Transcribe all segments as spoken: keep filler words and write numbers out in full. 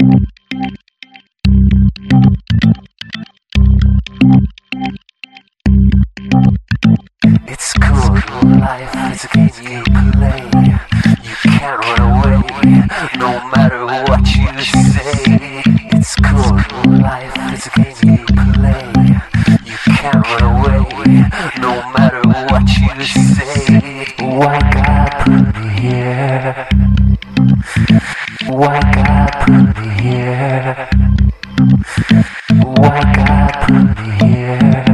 It's cool, life is a game you play. You can't run away, no matter what you say. It's cool, life is a game you play. You can't run away, no matter what you say. Why God put me here? Why God put me here? Why God put me here?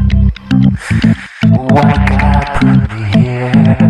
Why God put me here?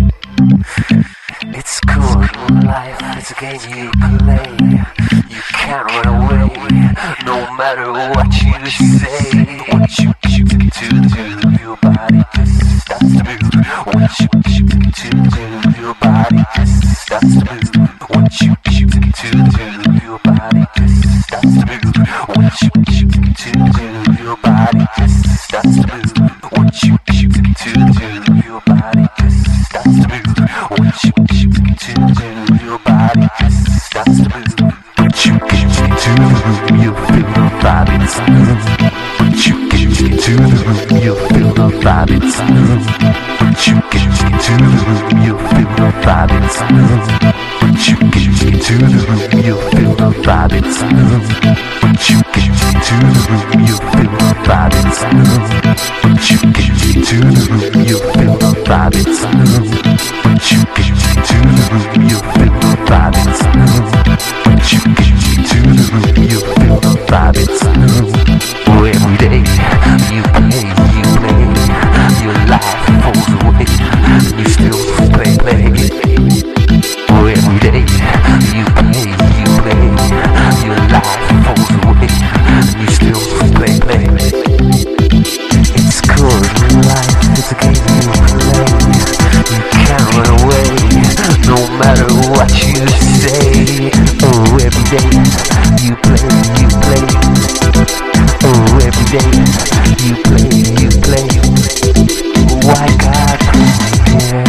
It's cool, life is a game you play. You can't run away, no matter what you say. What you shoot to do, your body just starts to move. What you shoot to do, your body just starts to move. What you shoot to do, your body just starts to move. What you shoot to do, your body just starts to move. What you shoot to do, your body just starts to move. What you shoot to do, your body just starts to move. What you get to the room, you feel the vibe inside the room. What you get to the room, you feel the vibe inside the room. What you get to the room, you feel the vibe inside the room. What you get to the room, you feel the vibe inside the room. What you get to the room, you feel the vibe inside the room. What you get to the room, you feel the vibe inside the room. What you get to the room, you feel the vibe inside the room. What you get to the room, you feel the vibe inside the room. Oh, every day you play, you play, your life falls away, you still play, play. Oh, every day you play, you play, your life falls away, you still play, play. It's cool, life is a game you play. You can't run away, no matter what you say. Oh, every day you play, you play. Oh, every day you play, you play. Why God put me here?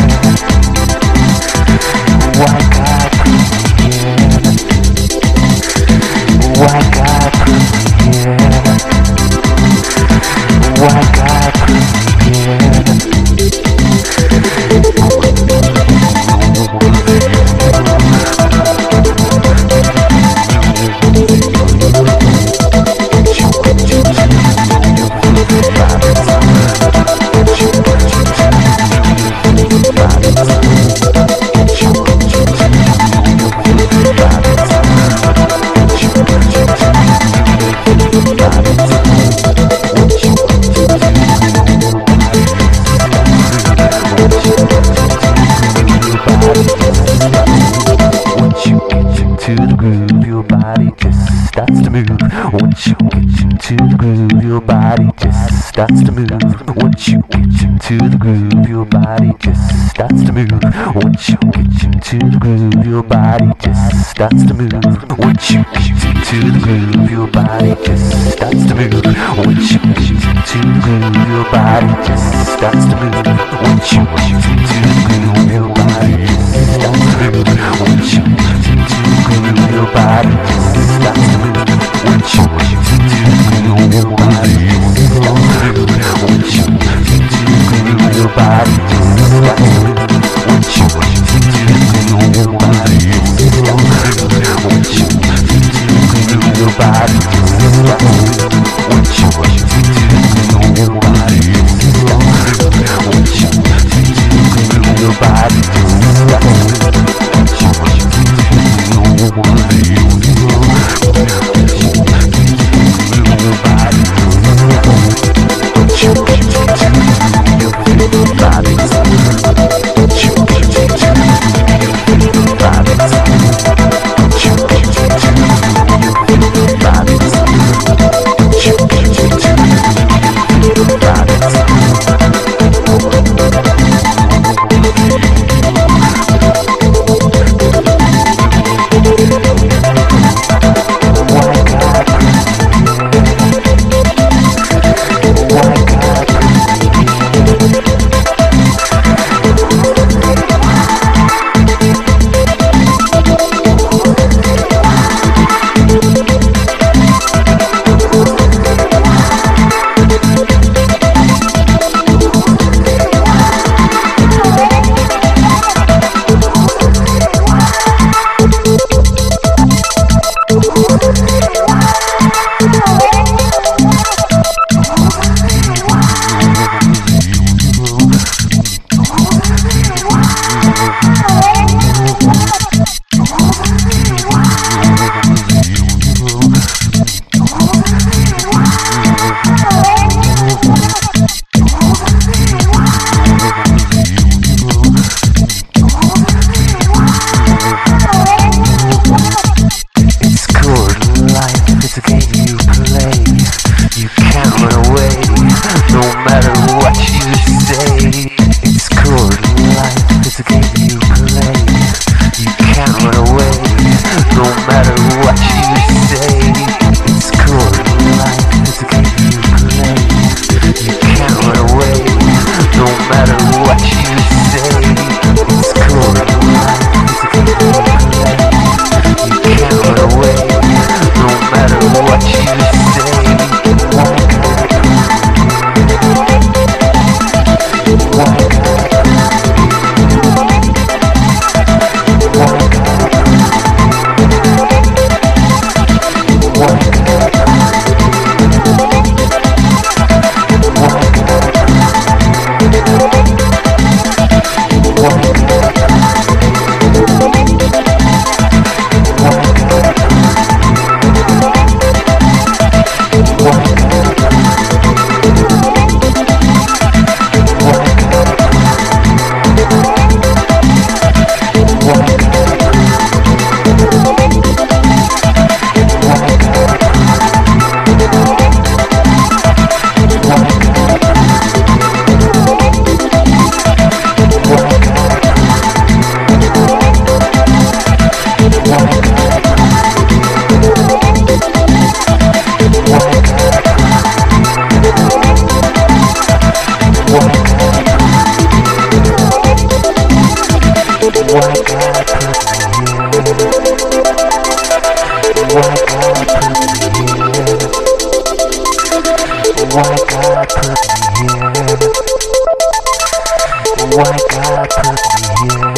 Why God put me here? Why God put me here? Why God put me here? To the groove, your body just starts to move. Once you get into the groove, your body just starts to move. Once you get into the groove, your body just starts to move. Once you get into the groove, your body just starts to move. Once you get into the groove, your body just starts to move. Once you get into the groove, your body just starts to move. Once you get into the groove, your body just starts to move. Once you get into the groove, your body just starts to move. Once you get into the groove, your body just starts to move. Once you get into the groove, your body just starts to move. Once you get into the groove, your body just starts to move. Once you get into the groove, your body just starts to move. Once you get into the groove, your body just starts to move. Once you get into the groove, God put me here? Why God put me here? Why God put me here? Why God put me here?